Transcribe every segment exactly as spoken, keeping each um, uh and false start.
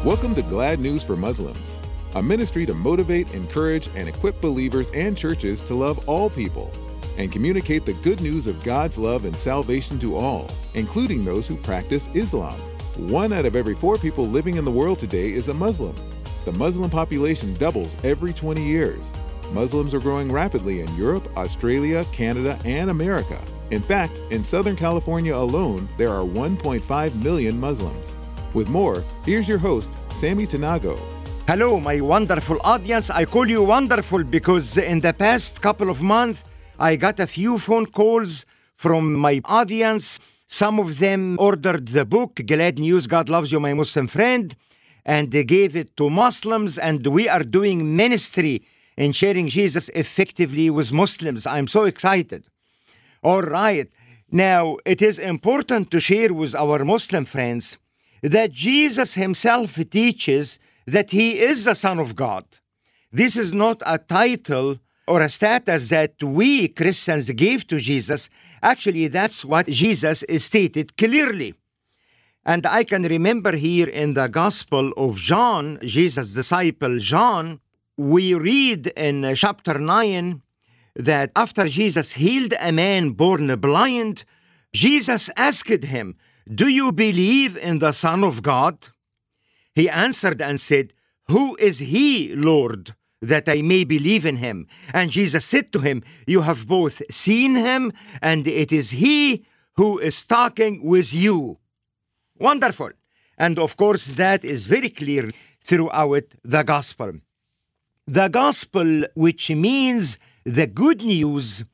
Welcome to Glad News for Muslims, a ministry to motivate, encourage, and equip believers and churches to love all people and communicate the good news of God's love and salvation to all, including those who practice Islam. One out of every four people living in the world today is a Muslim. The Muslim population doubles every twenty years. Muslims are growing rapidly in Europe, Australia, Canada, and America. In fact, in Southern California alone, there are one point five million Muslims. With more, here's your host, Sammy Tanago. Hello, my wonderful audience. I call you wonderful because in the past couple of months, I got a few phone calls from my audience. Some of them ordered the book, Glad News, God Loves You, My Muslim Friend, and they gave it to Muslims, and we are doing ministry in sharing Jesus effectively with Muslims. I'm so excited. All right. Now, it is important to share with our Muslim friends that Jesus himself teaches that he is the Son of God. This is not a title or a status that we Christians gave to Jesus. Actually, that's what Jesus stated clearly. And I can remember here in the Gospel of John, Jesus' disciple John, we read in chapter nine that after Jesus healed a man born blind, Jesus asked him, "Do you believe in the Son of God?" He answered and said, "Who is he, Lord, that I may believe in him?" And Jesus said to him, "You have both seen him, and it is he who is talking with you." Wonderful. And of course, that is very clear throughout the gospel. The gospel, which means the good news,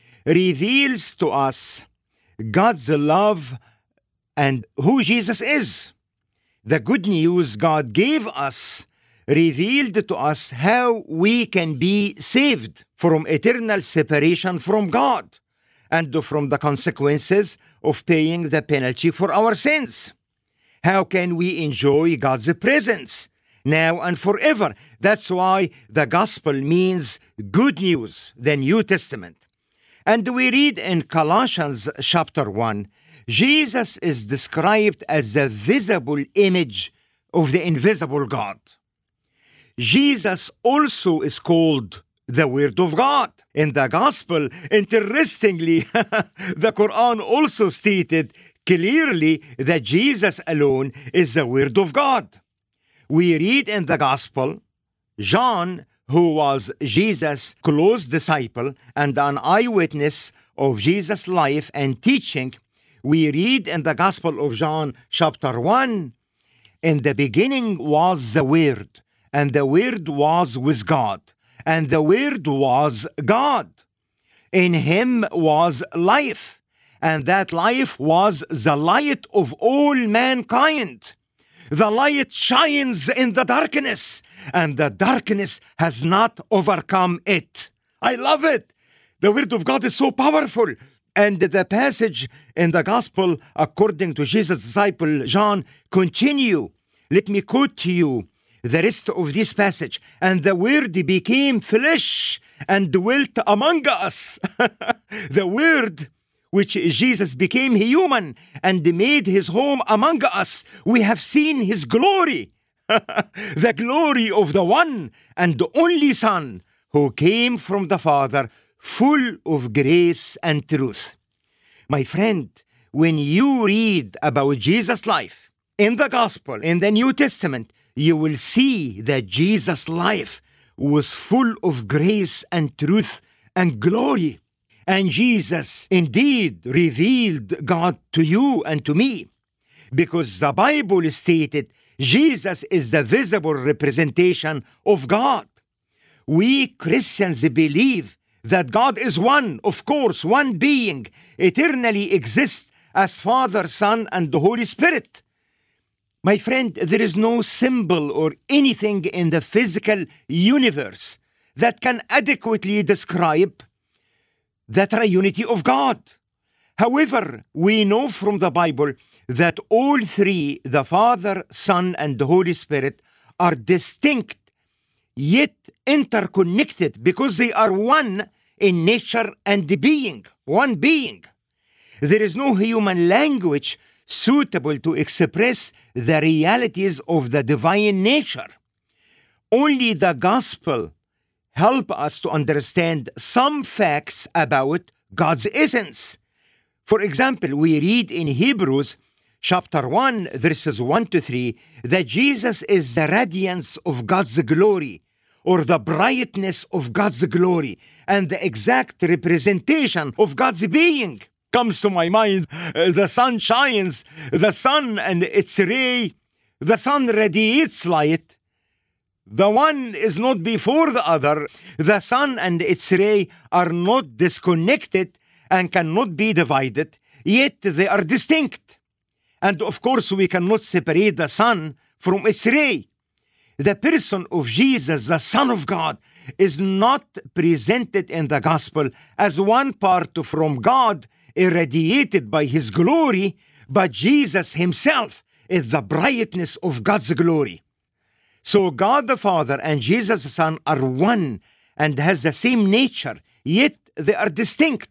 reveals to us God's love and who Jesus is. The good news God gave us revealed to us how we can be saved from eternal separation from God and from the consequences of paying the penalty for our sins. How can we enjoy God's presence now and forever? That's why the gospel means good news, the New Testament. And we read in Colossians chapter one, Jesus is described as the visible image of the invisible God. Jesus also is called the Word of God. In the Gospel, interestingly, the Quran also stated clearly that Jesus alone is the Word of God. We read in the Gospel, John, who was Jesus' close disciple and an eyewitness of Jesus' life and teaching, we read in the Gospel of John chapter one, "In the beginning was the Word, and the Word was with God, and the Word was God. In him was life, and that life was the light of all mankind. The light shines in the darkness, and the darkness has not overcome it." I love it. The Word of God is so powerful. And the passage in the Gospel, according to Jesus' disciple John, continue. Let me quote to you the rest of this passage. "And the Word became flesh and dwelt among us." The Word, which Jesus became human and made his home among us. We have seen his glory, the glory of the one and only Son who came from the Father, full of grace and truth. My friend, when you read about Jesus' life in the Gospel, in the New Testament, you will see that Jesus' life was full of grace and truth and glory. And Jesus indeed revealed God to you and to me, because the Bible stated Jesus is the visible representation of God. We Christians believe that God is one, of course, one being, eternally exists as Father, Son, and the Holy Spirit. My friend, there is no symbol or anything in the physical universe that can adequately describe the triunity of God. However, we know from the Bible that all three, the Father, Son, and the Holy Spirit, are distinct, yet interconnected, because they are one in nature and being, one being. There is no human language suitable to express the realities of the divine nature. Only the gospel help us to understand some facts about God's essence. For example, we read in Hebrews chapter one, verses one to three, that Jesus is the radiance of God's glory, or the brightness of God's glory, and the exact representation of God's being. Comes to my mind, uh, the sun shines, the sun and its ray, the sun radiates light. The one is not before the other. The sun and its ray are not disconnected and cannot be divided, yet they are distinct. And of course, we cannot separate the sun from its ray. The person of Jesus, the Son of God, is not presented in the gospel as one part from God irradiated by his glory, but Jesus himself is the brightness of God's glory. So God the Father and Jesus the Son are one and has the same nature, yet they are distinct.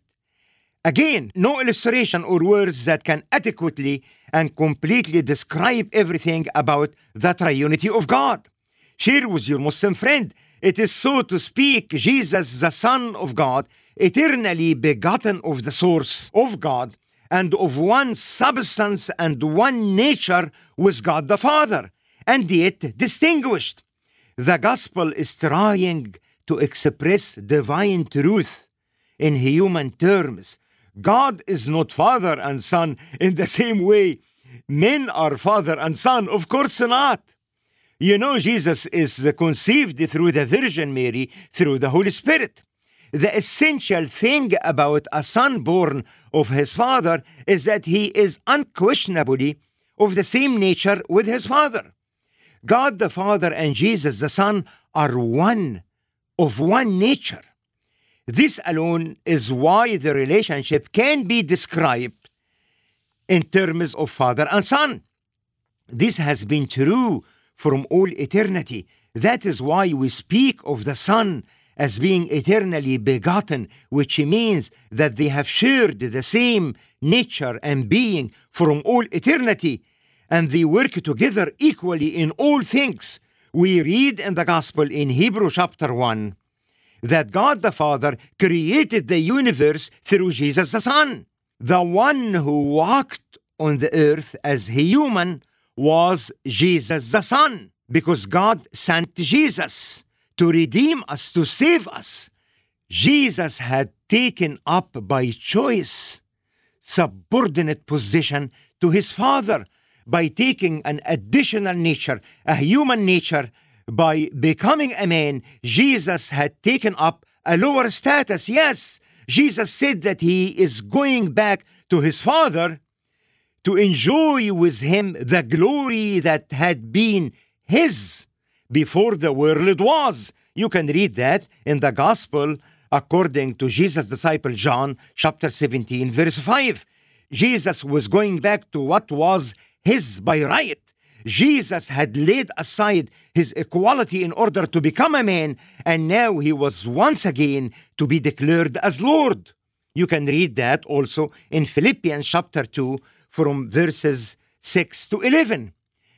Again, no illustration or words that can adequately and completely describe everything about the triunity of God. Share with your Muslim friend. It is, so to speak, Jesus, the Son of God, eternally begotten of the source of God, and of one substance and one nature with God the Father, and yet distinguished. The gospel is trying to express divine truth in human terms. God is not Father and Son in the same way men are Father and Son. Of course not. You know, Jesus is conceived through the Virgin Mary, through the Holy Spirit. The essential thing about a son born of his father is that he is unquestionably of the same nature with his father. God the Father and Jesus the Son are one, of one nature. This alone is why the relationship can be described in terms of father and son. This has been true from all eternity. That is why we speak of the Son as being eternally begotten, which means that they have shared the same nature and being from all eternity, and they work together equally in all things. We read in the Gospel in Hebrew chapter one that God the Father created the universe through Jesus the Son. The one who walked on the earth as a human was Jesus the Son, because God sent Jesus to redeem us, to save us. Jesus had taken up by choice subordinate position to his Father by taking an additional nature, a human nature. By becoming a man, Jesus had taken up a lower status. Yes, Jesus said that he is going back to his Father to enjoy with him the glory that had been his before the world was. You can read that in the Gospel according to Jesus' disciple John, chapter seventeen, verse five. Jesus was going back to what was his by right. Jesus had laid aside his equality in order to become a man, and now he was once again to be declared as Lord. You can read that also in Philippians chapter two, from verses six to eleven.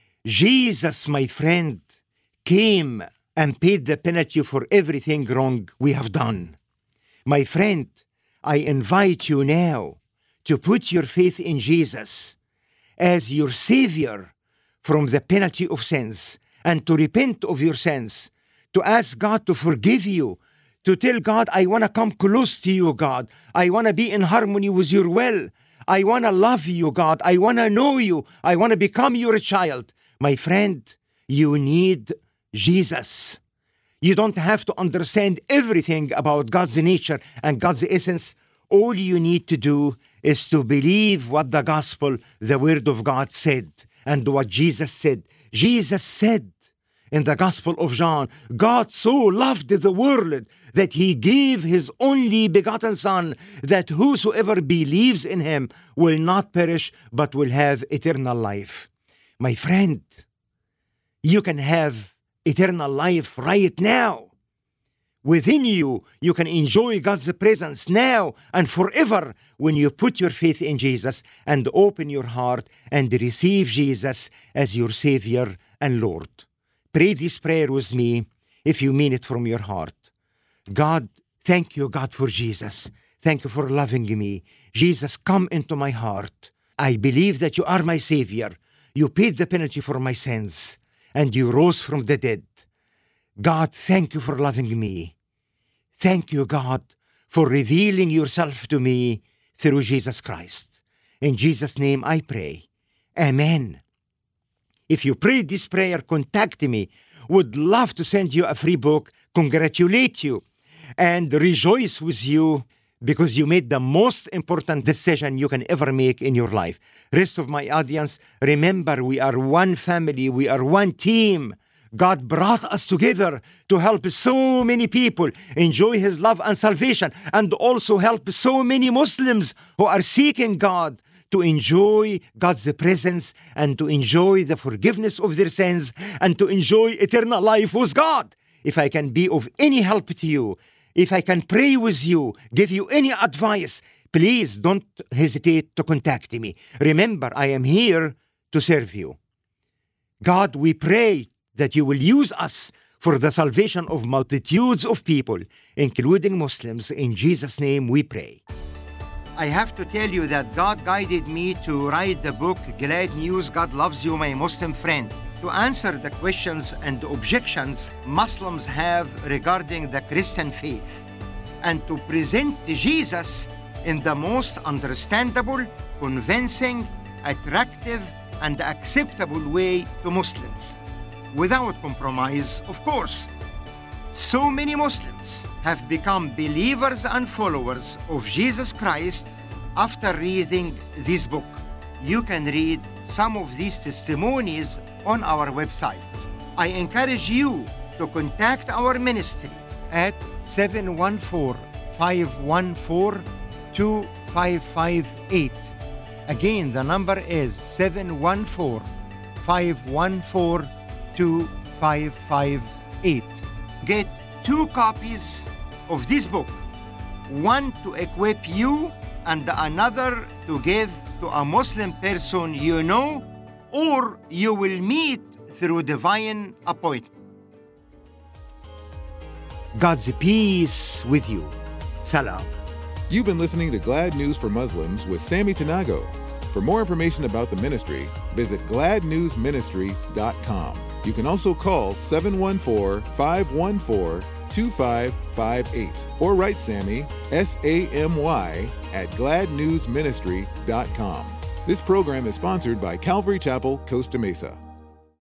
Jesus, my friend, came and paid the penalty for everything wrong we have done. My friend, I invite you now to put your faith in Jesus as your Savior from the penalty of sins, and to repent of your sins, to ask God to forgive you, to tell God, I want to come close to you, God. I want to be in harmony with your will. I want to love you, God. I want to know you. I want to become your child. My friend, you need Jesus. You don't have to understand everything about God's nature and God's essence. All you need to do is to believe what the gospel, the word of God said, and what Jesus said. Jesus said in the Gospel of John, God so loved the world that he gave his only begotten Son, that whosoever believes in him will not perish but will have eternal life. My friend, you can have eternal life right now within you. You can enjoy God's presence now and forever when you put your faith in Jesus and open your heart and receive Jesus as your Savior and Lord. Pray this prayer with me if you mean it from your heart. God, thank you, God, for Jesus. Thank you for loving me. Jesus, come into my heart. I believe that you are my Savior. You paid the penalty for my sins, and you rose from the dead. God, thank you for loving me. Thank you, God, for revealing yourself to me through Jesus Christ. In Jesus' name I pray. Amen. If you prayed this prayer, contact me. Would love to send you a free book, congratulate you, and rejoice with you because you made the most important decision you can ever make in your life. Rest of my audience, remember, we are one family, we are one team. God brought us together to help so many people enjoy His love and salvation, and also help so many Muslims who are seeking God to enjoy God's presence and to enjoy the forgiveness of their sins and to enjoy eternal life with God. If I can be of any help to you, if I can pray with you, give you any advice, please don't hesitate to contact me. Remember, I am here to serve you. God, we pray that you will use us for the salvation of multitudes of people, including Muslims. In Jesus' name we pray. I have to tell you that God guided me to write the book, Glad News, God Loves You, My Muslim Friend, to answer the questions and objections Muslims have regarding the Christian faith, and to present Jesus in the most understandable, convincing, attractive, and acceptable way to Muslims, without compromise, of course. So many Muslims have become believers and followers of Jesus Christ after reading this book. You can read some of these testimonies on our website. I encourage you to contact our ministry at seven one four, five one four, two five five eight. Again, the number is seven one four, five one four, two five five eight. Get two copies of this book, one to equip you and another to give to a Muslim person you know or you will meet through divine appointment. God's peace with you. Salam. You've been listening to Glad News for Muslims with Sammy Tanago. For more information about the ministry, visit glad news ministry dot com. You can also call seven one four, five one four, two five five eight or write Sammy, S A M Y, at glad news ministry dot com. This program is sponsored by Calvary Chapel, Costa Mesa.